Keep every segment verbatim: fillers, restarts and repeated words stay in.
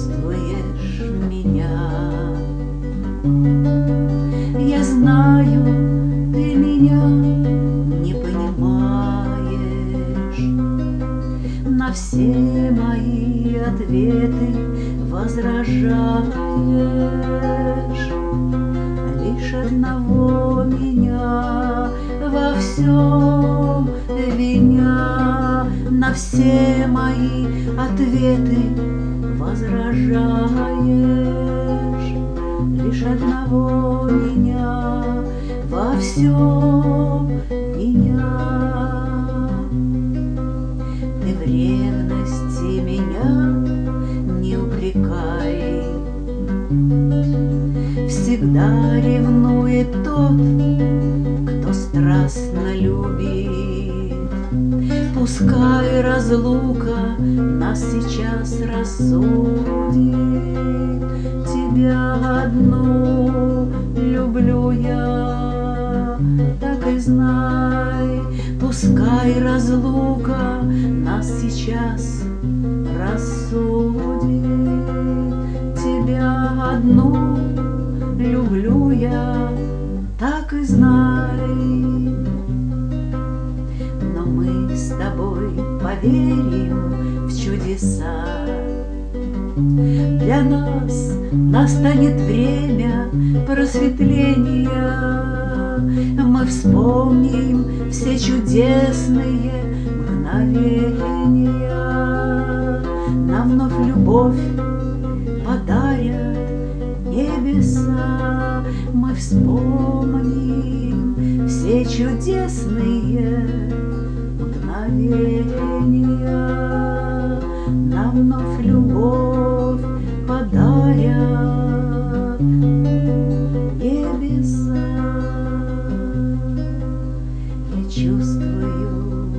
чувствуешь меня. Я знаю, ты меня не понимаешь. На все мои ответы возражаешь. Лишь одного меня во всем виня. На все мои ответы возражаешь. Лишь одного меня во всем виня. Ты в ревности меня не упрекай. Всегда ревнует тот, кто страстно любит. Пускай разлука нас сейчас рассудит. Тебя одну люблю я, так и знай. Пускай разлука нас сейчас рассудит. Тебя одну люблю я, так и знай. Но мы с тобой поверим в чудеса. Для нас настанет время просветления. Мы вспомним все чудесные мгновения. Нам вновь любовь подарят небеса. Мы вспомним все чудесные мгновения. Нам вновь любовь подарят небеса. Я чувствую,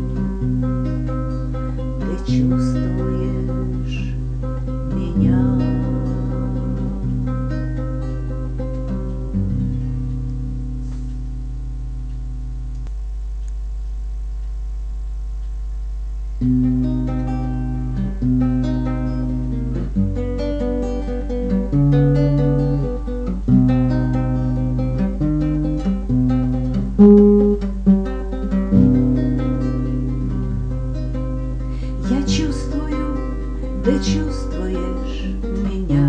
ты чувствуешь меня. Я чувствую, ты чувствуешь меня.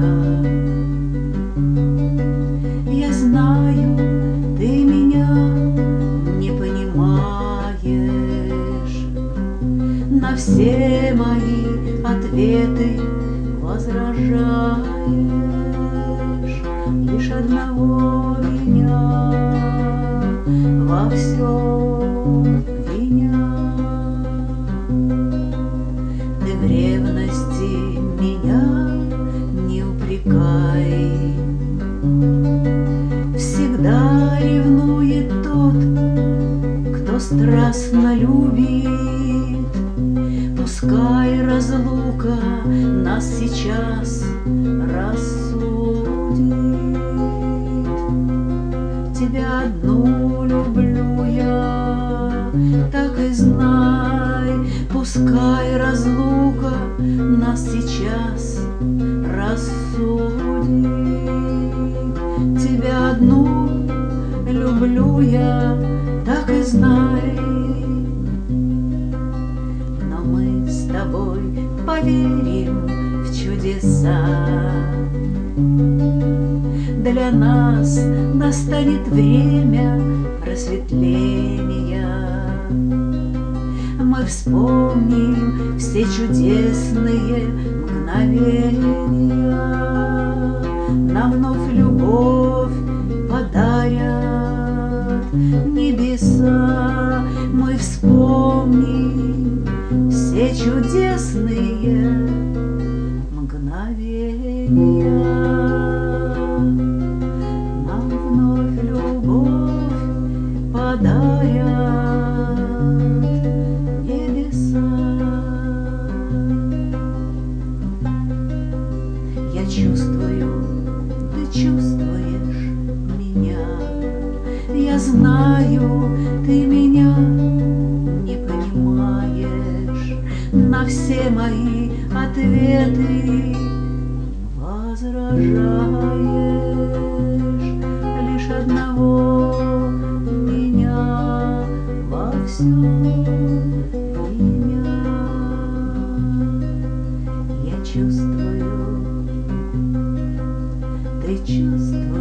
Я знаю, ты меня не понимаешь. На все мои ответы возражаешь. Лишь одного меня во всем виня. Ты в ревности меня не упрекай. Всегда ревнует тот, кто страстно любит. Пускай разлука нас сейчас рассудит. Тебя одну люблю я, так и знай. Пускай разлука нас сейчас рассудит. Тебя одну люблю я, так и знай. Но мы с тобой поверим в чудеса. Для нас настанет время просветления. Мы вспомним все чудесные мгновения. Нам вновь любовь подарят небеса. Мы вспомним все чудесные мгновения. Нам вновь любовь подарят небеса. Я чувствую, ты чувствуешь меня. Я знаю, ты меня не понимаешь. На все мои ответы уважаешь лишь одного меня во всем меня. Я чувствую, ты чувствуешь.